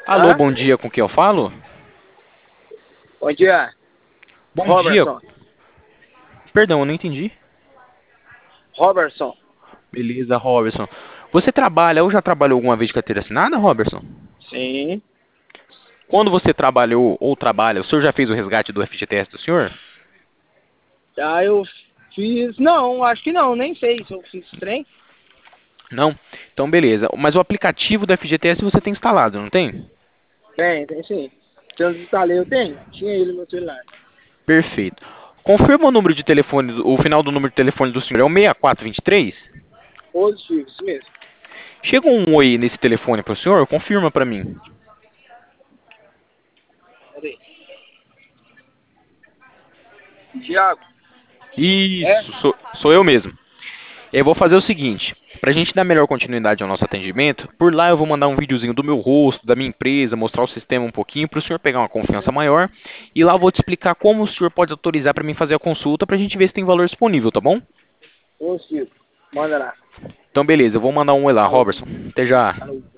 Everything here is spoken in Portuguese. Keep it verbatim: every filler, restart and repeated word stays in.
Alô, Hã? bom dia, com quem eu falo? Bom dia, Bom dia. Robertson. Perdão, eu não entendi. Robertson. Beleza, Robertson. Você trabalha ou já trabalhou alguma vez de carteira assinada, Robertson? Sim. Quando você trabalhou ou trabalha, o senhor já fez o resgate do F G T S do senhor? Já eu fiz. Não, acho que não, nem sei se eu fiz trem. Não? Então, beleza. Mas o aplicativo do F G T S você tem instalado, não tem? Tem, tem sim. Se eu desinstalei, eu tenho. Tinha ele no meu celular. Perfeito. Confirma o número de telefone, o final do número de telefone do senhor é o seis quatro dois três? Positivo, isso mesmo. Chega um oi nesse telefone para o senhor? Confirma para mim. Cadê? Tiago. É? Isso, sou, sou eu mesmo. Eu vou fazer o seguinte, para a gente dar melhor continuidade ao nosso atendimento, por lá eu vou mandar um videozinho do meu rosto, da minha empresa, mostrar o sistema um pouquinho, para o senhor pegar uma confiança maior, e lá eu vou te explicar como o senhor pode autorizar para mim fazer a consulta, para a gente ver se tem valor disponível, tá bom? Positivo. Manda lá. Então beleza, eu vou mandar um oi lá, Falou. Robertson. Até já. Falou.